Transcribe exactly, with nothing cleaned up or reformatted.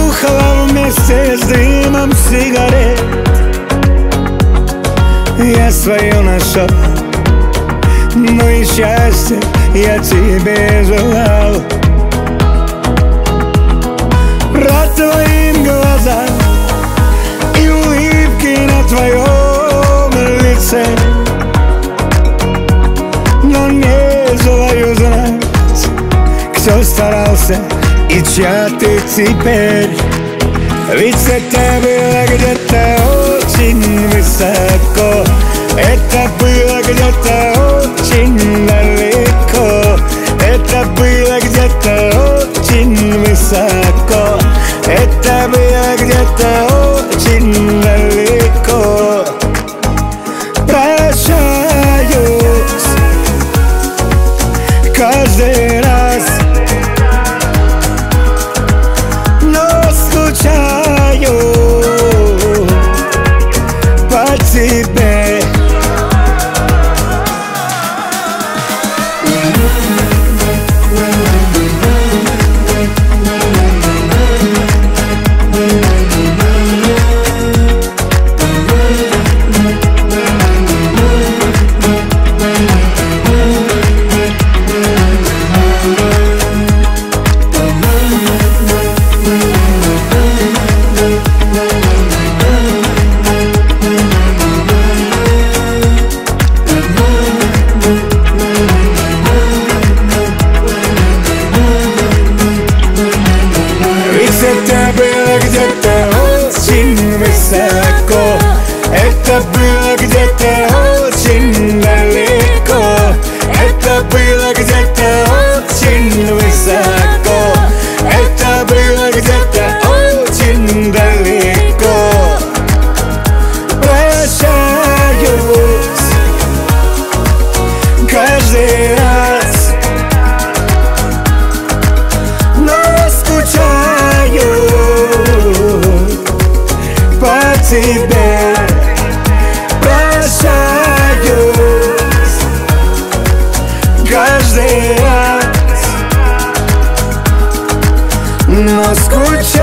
Нюхала вместе с дымом сигарет. Я свое нашел, но и счастье я тебе желал. Рад твоим глазам и улыбки на твоем лице, но не желаю знать, кто старался и чья ты теперь. Ведь это было где-то очень высоко, это было где-то очень далеко, это было где-то очень высоко, это было где-то очень далеко. Прощаюсь каждый раз, но скучаю по тебе. Это было где-то очень высоко, это было где-то очень далеко, это было где-то очень высоко, это было где-то очень далеко. Прощаюсь каждый раз, но скучаю по тебе. Прощаюсь каждый раз, но скучаю